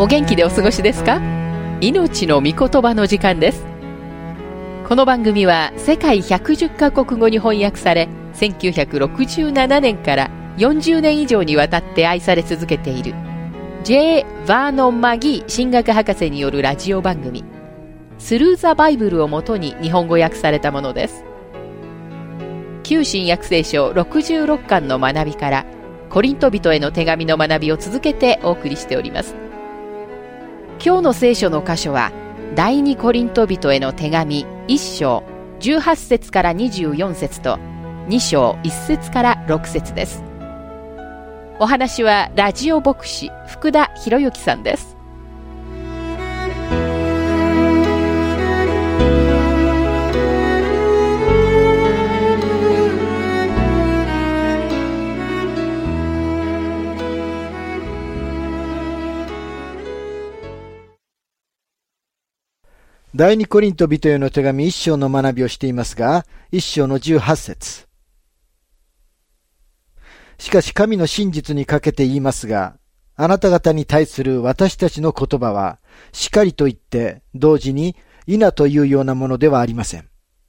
お元気でお過ごしですか？命の御言葉の時間です。この番組は世界110カ国語に翻訳され、1967年から40年以上にわたって愛され続けている J. バーノン・マギー神学博士によるラジオ番組スルー・ザ・バイブルをもとに日本語訳されたものです。旧新約聖書66巻の学びからコリント人への手紙の学びを続けてお送りしております。今日の聖書の箇所は第二コリント人への手紙1章18節から24節と2章1節から6節です。お話はラジオ牧師福田博之さんです。 第二コリント人への手紙1章の学びをしていますが、1章の18節。しかし神の真実にかけて言いますが、あなた方に対する私たちの言葉は、しかりと言って、同時に、否というようなものではありません。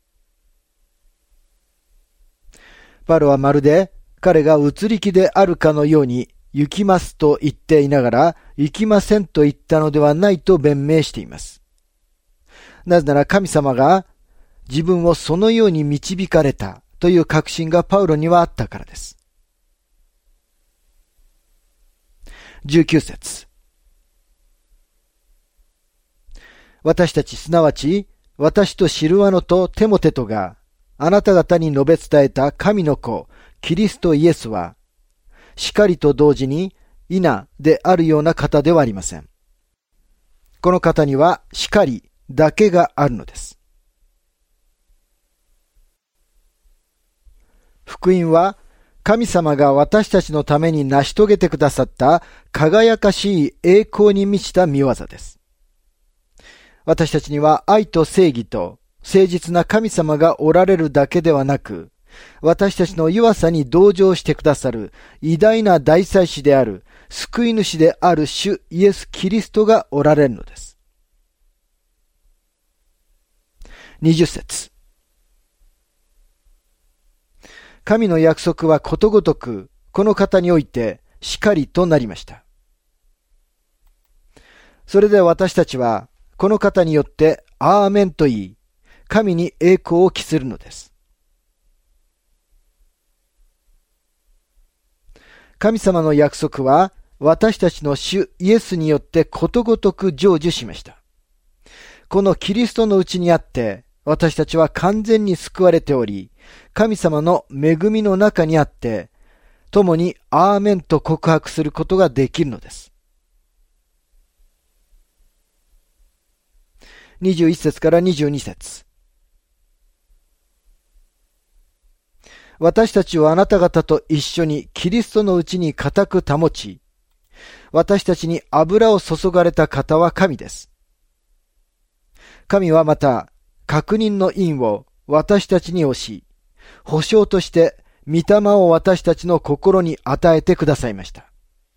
パウロはまるで、彼が移り気であるかのように、行きますと言っていながら、行きませんと言ったのではないと弁明しています。なぜなら神様が自分をそのように導かれたという確信がパウロにはあったからです。19節。私たちすなわち私とシルワノとテモテトがあなた方に述べ伝えた神の子キリストイエスはしかりと同時に否であるような方ではありません。この方にはしかりだけがあるのです。福音は神様が私たちのために成し遂げてくださった輝かしい栄光に満ちた御業です。私たちには愛と正義と誠実な神様がおられるだけではなく、私たちの弱さに同情してくださる偉大な大祭司である救い主である主イエス・キリストがおられるのです。20節。神の約束はことごとくこの方においてしかりとなりました。それで私たちはこの方によってアーメンと言い、神に栄光を期するのです。神様の約束は私たちの主イエスによってことごとく成就しました。このキリストのうちにあって私たちは完全に救われており、神様の恵みの中にあって、共にアーメンと告白することができるのです。21節から22節。私たちをあなた方と一緒にキリストのうちに固く保ち、私たちに油を注がれた方は神です。神はまた、確認の印を私たちに押し、保証として御霊を私たちの心に与えてくださいました。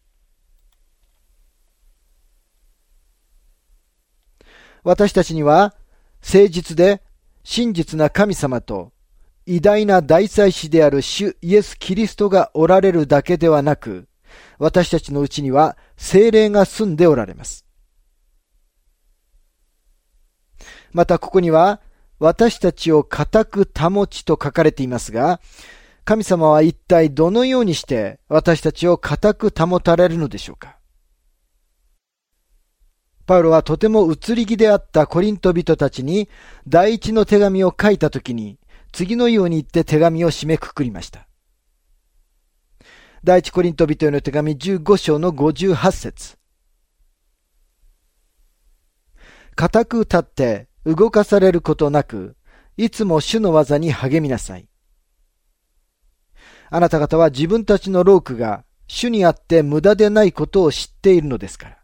私たちには誠実で真実な神様と偉大な大祭司である主イエス・キリストがおられるだけではなく、私たちのうちには聖霊が住んでおられます。またここには私たちを固く保ちと書かれていますが、神様は一体どのようにして私たちを固く保たれるのでしょうか。パウロはとても移り気であったコリント人たちに第一の手紙を書いたときに次のように言って手紙を締めくくりました。第一コリント人への手紙15章の58節。固く立って動かされることなく、いつも主の技に励みなさい。あなた方は自分たちの労苦が主にあって無駄でないことを知っているのですから。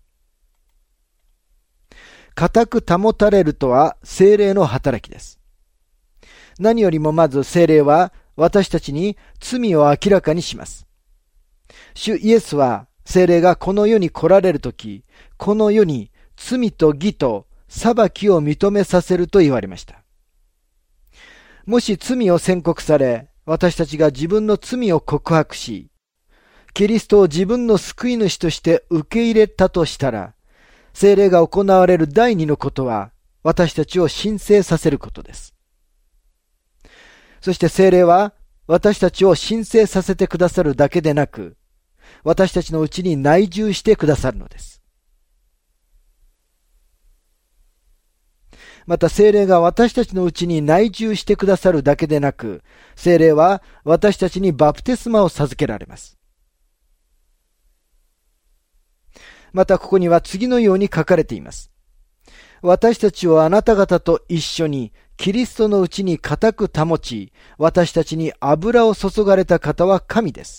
固く保たれるとは聖霊の働きです。何よりもまず聖霊は私たちに罪を明らかにします。主イエスは聖霊がこの世に来られるとき、この世に罪と義と裁きを認めさせると言われました。もし罪を宣告され、私たちが自分の罪を告白し、キリストを自分の救い主として受け入れたとしたら、聖霊が行われる第二のことは、私たちを申請させることです。そして聖霊は、私たちを申請させてくださるだけでなく、私たちのうちに内住してくださるのです。また聖霊が私たちのうちに内住してくださるだけでなく、聖霊は私たちにバプテスマを授けられます。またここには次のように書かれています。私たちをあなた方と一緒にキリストのうちに固く保ち、私たちに油を注がれた方は神です。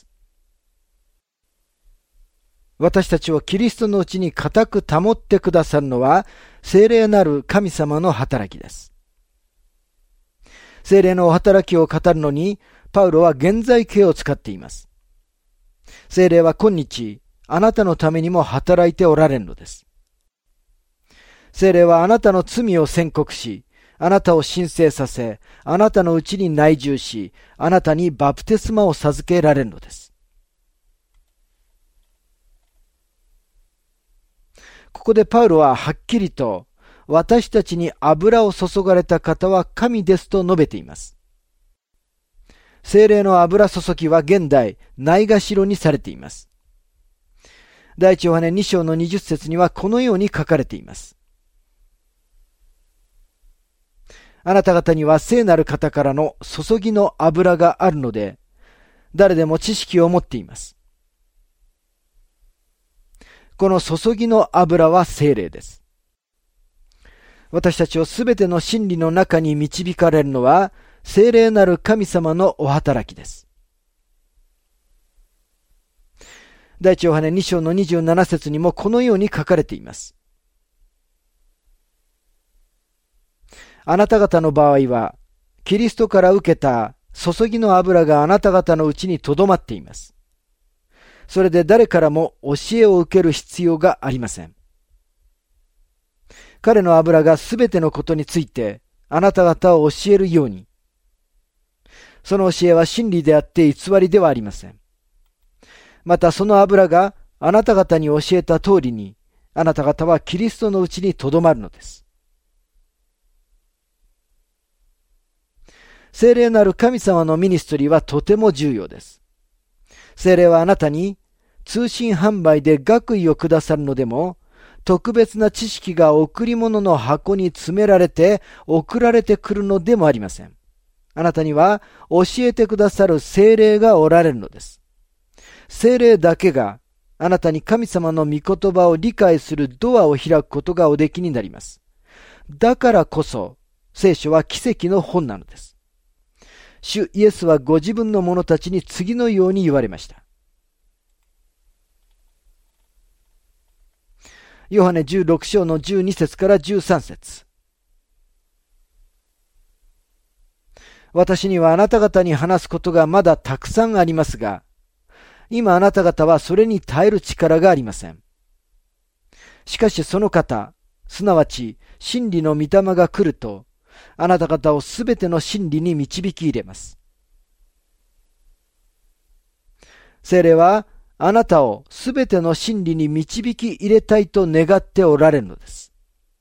私たちをキリストのうちに固く保ってくださるのは、聖霊なる神様の働きです。聖霊のお働きを語るのに、パウロは現在形を使っています。聖霊は今日、あなたのためにも働いておられるのです。聖霊はあなたの罪を宣告し、あなたを申請させ、あなたのうちに内住し、あなたにバプテスマを授けられるのです。ここでパウロははっきりと、私たちに油を注がれた方は神ですと述べています。聖霊の油注ぎは現代、ないがしろにされています。第一ヨハネ2章の20節にはこのように書かれています。あなた方には聖なる方からの注ぎの油があるので、誰でも知識を持っています。この注ぎの油は聖霊です。私たちをすべての真理の中に導かれるのは、聖霊なる神様のお働きです。第一ヨハネ2章の27節にもこのように書かれています。あなた方の場合は、キリストから受けた注ぎの油があなた方のうちにとどまっています。それで誰からも教えを受ける必要がありません。彼の油がすべてのことについてあなた方を教えるように。その教えは真理であって偽りではありません。またその油があなた方に教えた通りに、あなた方はキリストのうちにとどまるのです。聖霊なる神様のミニストリーはとても重要です。聖霊はあなたに通信販売で学位をくださるのでも、特別な知識が贈り物の箱に詰められて送られてくるのでもありません。あなたには教えてくださる聖霊がおられるのです。聖霊だけがあなたに神様の御言葉を理解するドアを開くことがおできになります。だからこそ聖書は奇跡の本なのです。主イエスはご自分の者たちに次のように言われました。ヨハネ16章の12節から13節。私にはあなた方に話すことがまだたくさんありますが、今あなた方はそれに耐える力がありません。しかしその方、すなわち真理の御霊が来ると、あなた方をすべての真理に導き入れます。聖霊はあなたをすべての真理に導き入れたいと願っておられるのです。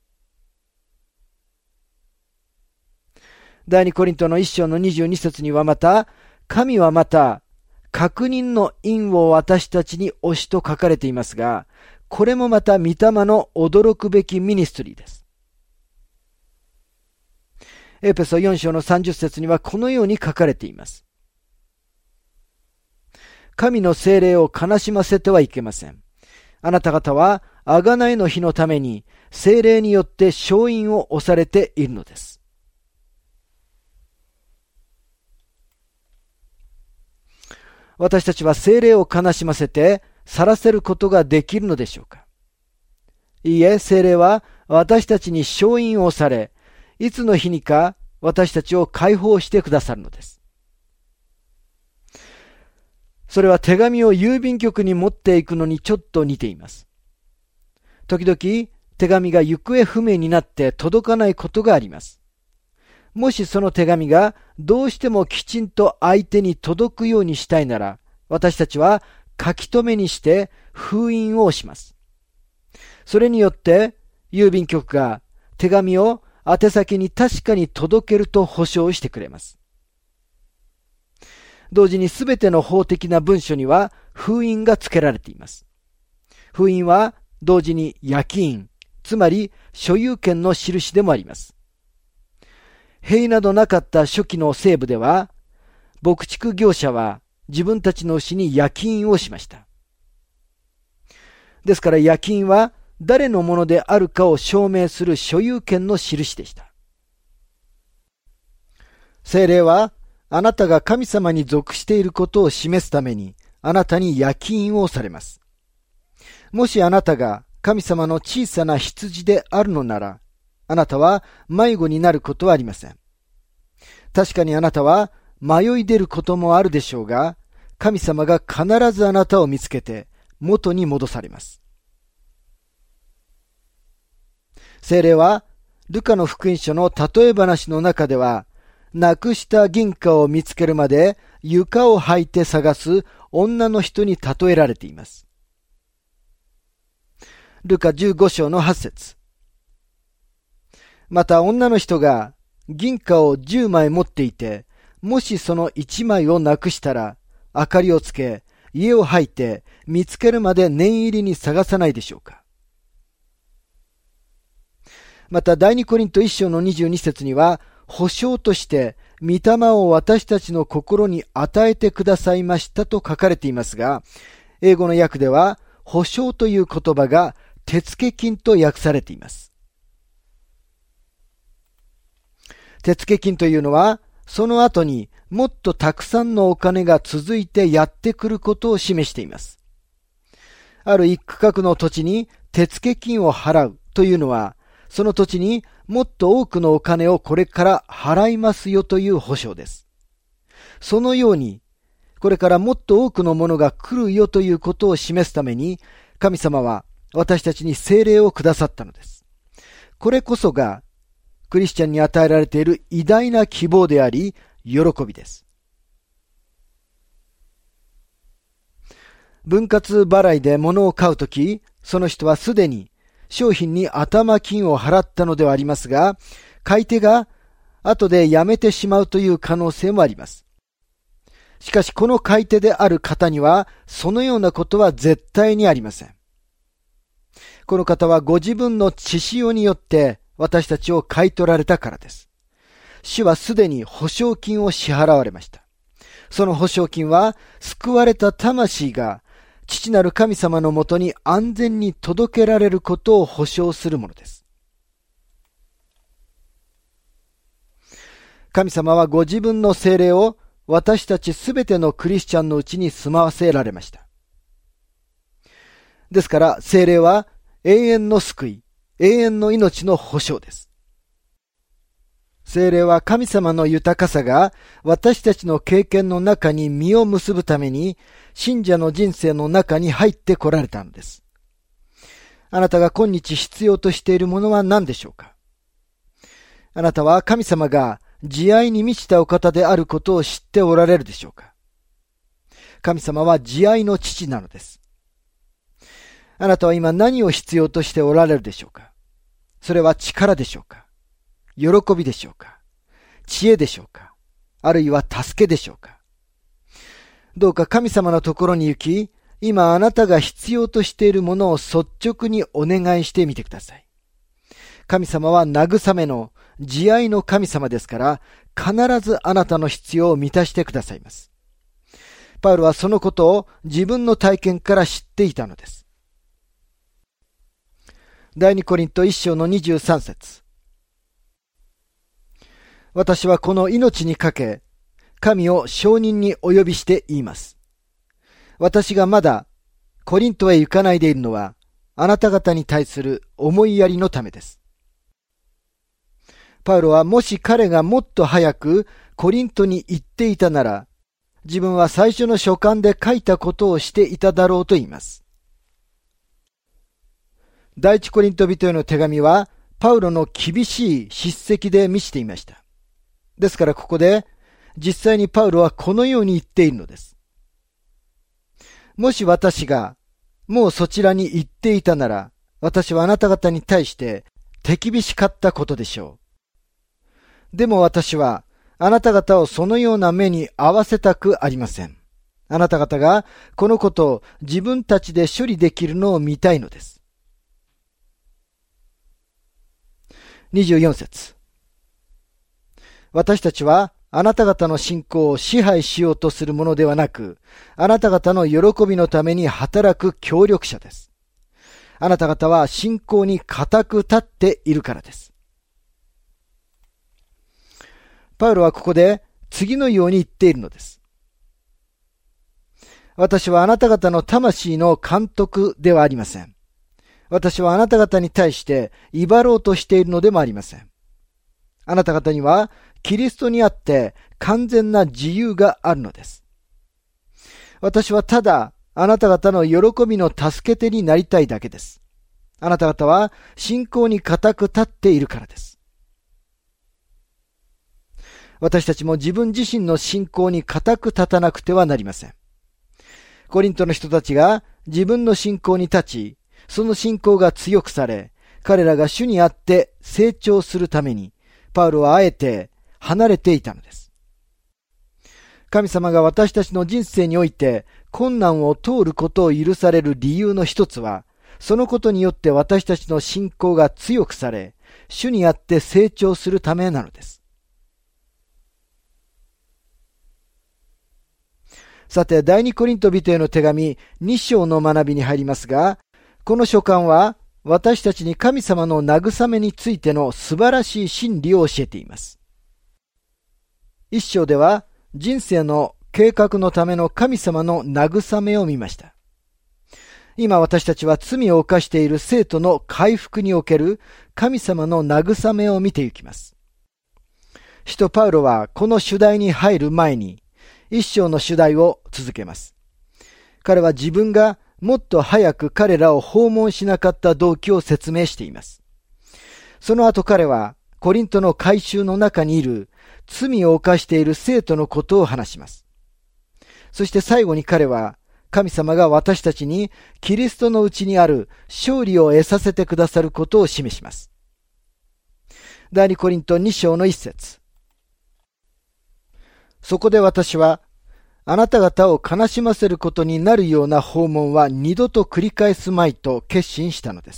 第二コリントの1章の22節にはまた、神はまた確認の印を私たちに押しと書かれていますが、これもまた御霊の驚くべきミニストリーです。エペソ4章の30節にはこのように書かれています。神の聖霊を悲しませてはいけません。あなた方は贖いの日のために聖霊によって勝因を押されているのです。私たちは聖霊を悲しませて去らせることができるのでしょうか。いいえ、聖霊は私たちに勝因を押され、いつの日にか私たちを解放してくださるのです。 それは手紙を郵便局に持っていくのにちょっと似ています。時々手紙が行方不明になって届かないことがあります。もしその手紙がどうしてもきちんと相手に届くようにしたいなら、私たちは書き留めにして封印をします。それによって郵便局が手紙を宛先に確かに届けると保証してくれます。同時にすべての法的な文書には封印が付けられています。封印は同時に焼き印、つまり所有権の印でもあります。塀などなかった初期の西部では、牧畜業者は自分たちの牛に焼き印をしました。ですから焼き印は誰のものであるかを証明する所有権の印でした。聖霊はあなたが神様に属していることを示すためにあなたに焼き印をされます。もしあなたが神様の小さな羊であるのなら、あなたは迷子になることはありません。確かにあなたは迷い出ることもあるでしょうが、神様が必ずあなたを見つけて元に戻されます。聖霊はルカの福音書の例え話の中では、なくした銀貨を見つけるまで床を履いて探す女の人に例えられています。ルカ15章の8節。また女の人が銀貨を10枚持っていて、もしその1枚をなくしたら、明かりをつけ、家を履いて見つけるまで念入りに探さないでしょうか。また第二コリント1章の22節には、保証として御霊を私たちの心に与えてくださいましたと書かれていますが、英語の訳では保証という言葉が手付金と訳されています。手付金というのは、その後にもっとたくさんのお金が続いてやってくることを示しています。ある一区画の土地に手付金を払うというのは、その土地にもっと多くのお金をこれから払いますよという保証です。そのように、これからもっと多くのものが来るよということを示すために、神様は私たちに聖霊をくださったのです。これこそが、クリスチャンに与えられている偉大な希望であり、喜びです。分割払いで物を買うとき、その人はすでに商品に頭金を払ったのではありますが、買い手が後でやめてしまうという可能性もあります。しかしこの買い手である方には、そのようなことは絶対にありません。この方はご自分の血潮によって私たちを買い取られたからです。主はすでに保証金を支払われました。その保証金は救われた魂が父なる神様のもとに安全に届けられることを保証するものです。神様はご自分の聖霊を私たちすべてのクリスチャンのうちに住まわせられました。ですから聖霊は永遠の救い、永遠の命の保証です。聖霊は神様の豊かさが私たちの経験の中に実を結ぶために信者の人生の中に入ってこられたのです。あなたが今日必要としているものは何でしょうか。あなたは神様が慈愛に満ちたお方であることを知っておられるでしょうか。神様は慈愛の父なのです。あなたは今何を必要としておられるでしょうか。それは力でしょうか。喜びでしょうか。知恵でしょうか。あるいは助けでしょうか。どうか神様のところに行き、今あなたが必要としているものを率直にお願いしてみてください。神様は慰めの慈愛の神様ですから、必ずあなたの必要を満たしてくださいます。パウロはそのことを自分の体験から知っていたのです。第二コリント1章の23節。私はこの命にかけ、神を証人にお呼びして言います。私がまだコリントへ行かないでいるのは、あなた方に対する思いやりのためです。パウロはもし彼がもっと早くコリントに行っていたなら、 自分は最初の書簡で書いたことをしていただろうと言います。第一コリント人への手紙は、パウロの厳しい叱責で満ちていました。ですからここで、実際にパウロはこのように言っているのです。もし私が、もうそちらに行っていたなら、私はあなた方に対して手厳しかったことでしょう。でも私は、あなた方をそのような目に合わせたくありません。あなた方がこのことを自分たちで処理できるのを見たいのです。24節。私たちはあなた方の信仰を支配しようとするものではなく、あなた方の喜びのために働く協力者です。あなた方は信仰に固く立っているからです。パウロはここで次のように言っているのです。私はあなた方の魂の監督ではありません。私はあなた方に対して威張ろうとしているのでもありません。あなた方にはキリストにあって完全な自由があるのです。私はただあなた方の喜びの助け手になりたいだけです。あなた方は信仰に固く立っているからです。私たちも自分自身の信仰に固く立たなくてはなりません。コリントの人たちが自分の信仰に立ち、その信仰が強くされ、彼らが主にあって成長するために、パウロはあえて離れていたのです。神様が私たちの人生において困難を通ることを許される理由の一つは、そのことによって私たちの信仰が強くされ、主にあって成長するためなのです。さて、第二コリント人への手紙2章の学びに入りますが、この書簡は私たちに神様の慰めについての素晴らしい真理を教えています。1章では人生の計画のための神様の慰めを見ました。今私たちは罪を犯している生徒の回復における神様の慰めを見ていきます。使徒パウロはこの主題に入る前に1章の主題を続けます。彼は自分がもっと早く彼らを訪問しなかった動機を説明しています。その後彼はコリントの改宗の中にいる罪を犯している生徒のことを話します。そして最後に彼は神様が私たちにキリストのうちにある勝利を得させてくださることを示します。第二コリント2章の1節。そこで私はあなた方を悲しませることになるような訪問は二度と繰り返すまいと決心したのです。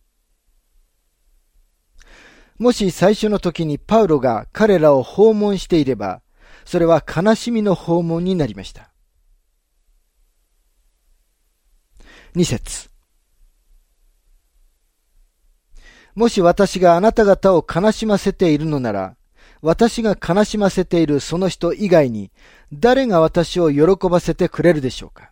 もし最初の時にパウロが彼らを訪問していれば、それは悲しみの訪問になりました。2節。もし私があなた方を悲しませているのなら、私が悲しませているその人以外に誰が私を喜ばせてくれるでしょうか。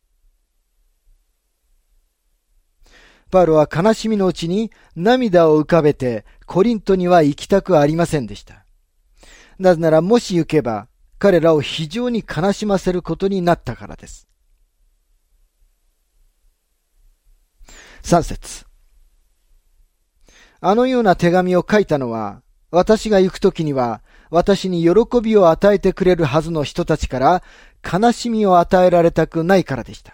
パウロは悲しみのうちに涙を浮かべてコリントには行きたくありませんでした。なぜならもし行けば彼らを非常に悲しませることになったからです。3節。あのような手紙を書いたのは、私が行くときには、私に喜びを与えてくれるはずの人たちから悲しみを与えられたくないからでした。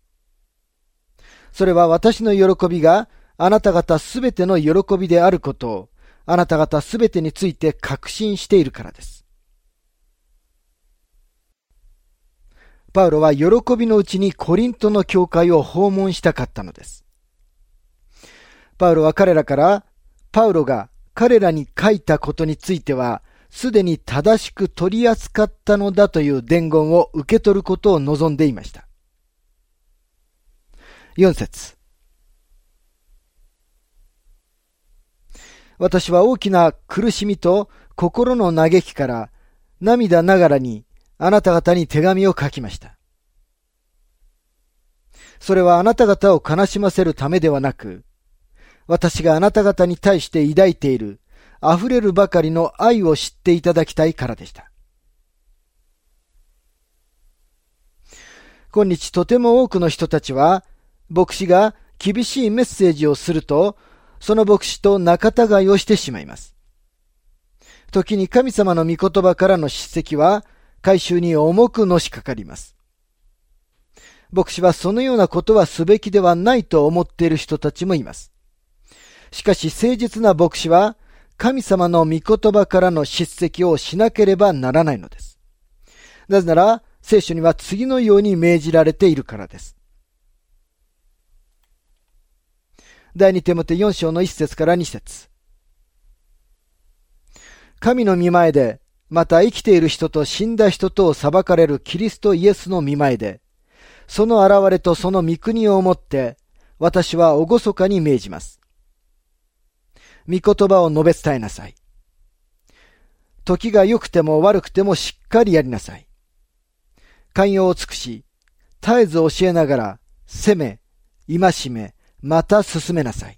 それは私の喜びがあなた方すべての喜びであることを、あなた方すべてについて確信しているからです。パウロは喜びのうちにコリントの教会を訪問したかったのです。パウロは彼らから、パウロが彼らに書いたことについては、すでに正しく取り扱ったのだという伝言を受け取ることを望んでいました。4節。私は大きな苦しみと心の嘆きから涙ながらにあなた方に手紙を書きました。それはあなた方を悲しませるためではなく、私があなた方に対して抱いている溢れるばかりの愛を知っていただきたいからでした。 今日とても多くの人たちは、牧師が厳しいメッセージをすると、その牧師と仲違いをしてしまいます。時に神様の御言葉からの叱責は、改宗に重くのしかかります。牧師はそのようなことはすべきではないと思っている人たちもいます。しかし誠実な牧師は、神様の御言葉からの叱責をしなければならないのです。なぜなら、聖書には次のように命じられているからです。第2テモテ4章の1節から2節。神の御前で、また生きている人と死んだ人とを裁かれるキリストイエスの御前で、その現れとその御国をもって、私は厳かに命じます。御言葉を述べ伝えなさい。時が良くても悪くてもしっかりやりなさい。寛容を尽くし、絶えず教えながら、責め、戒め、また進めなさい。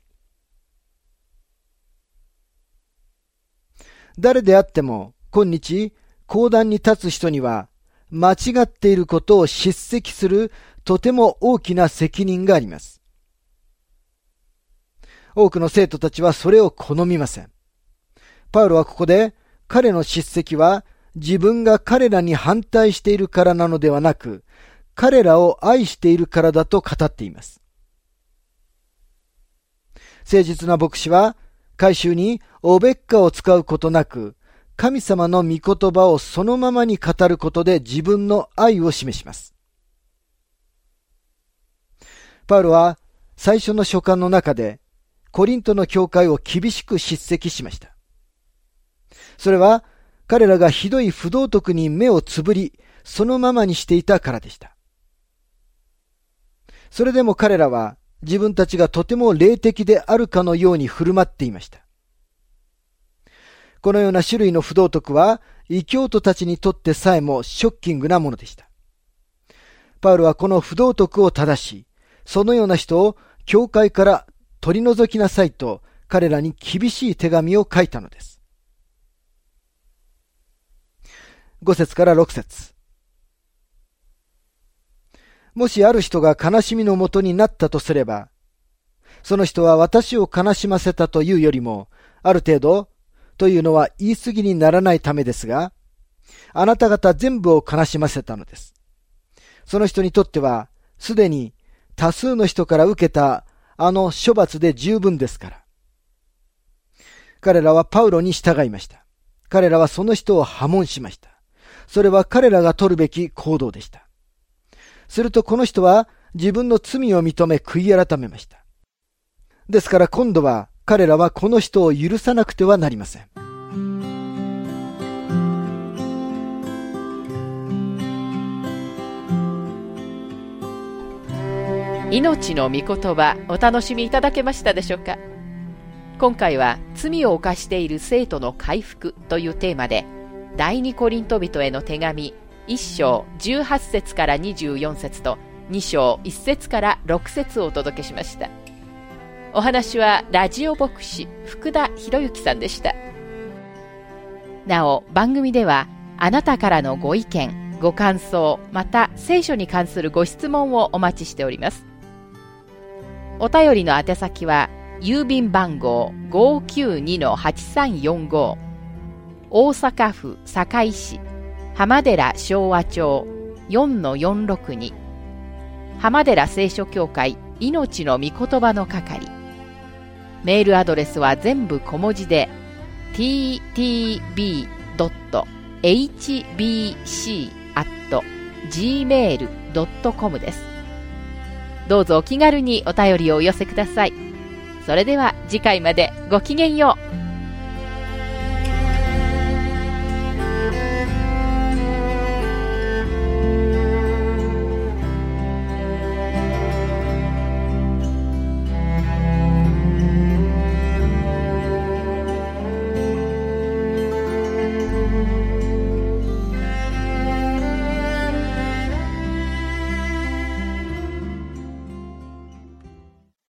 誰であっても、今日、講談に立つ人には、間違っていることを叱責するとても大きな責任があります。多くの生徒たちはそれを好みません。パウロはここで、彼の叱責は自分が彼らに反対しているからなのではなく、彼らを愛しているからだと語っています。誠実な牧師は、改宗におべっかを使うことなく、神様の御言葉をそのままに語ることで自分の愛を示します。パウロは最初の書簡の中でコリントの教会を厳しく叱責しました。それは彼らがひどい不道徳に目をつぶり、そのままにしていたからでした。それでも彼らは自分たちがとても霊的であるかのように振る舞っていました。このような種類の不道徳は異教徒たちにとってさえもショッキングなものでした。パウロはこの不道徳を正し、そのような人を教会から取り除きなさいと彼らに厳しい手紙を書いたのです。5節から6節。もしある人が悲しみのもとになったとすれば、その人は私を悲しませたというよりも、ある程度、というのは言い過ぎにならないためですが、あなた方全部を悲しませたのです。その人にとっては、すでに多数の人から受けたあの処罰で十分ですから。彼らはパウロに従いました。彼らはその人を破門しました。それは彼らが取るべき行動でした。するとこの人は自分の罪を認め悔い改めました。ですから今度は彼らはこの人を許さなくてはなりません。 命の御言葉、お楽しみいただけましたでしょうか。今回は罪を犯している生徒の回復というテーマで、第二コリント人への手紙1章18節から24節と2章1節から6節をお届けしました。お話はラジオ牧師福田博之さんでした。なお番組ではあなたからのご意見、ご感想、また聖書に関するご質問をお待ちしております。お便りの宛先は郵便番号 592-8345 大阪府堺市浜寺昭和町 4-462 浜寺聖書協会命の御言葉の係。メールアドレスは全部小文字で ttb.hbc@gmail.com です。どうぞお気軽にお便りをお寄せください。それでは次回までごきげんよう。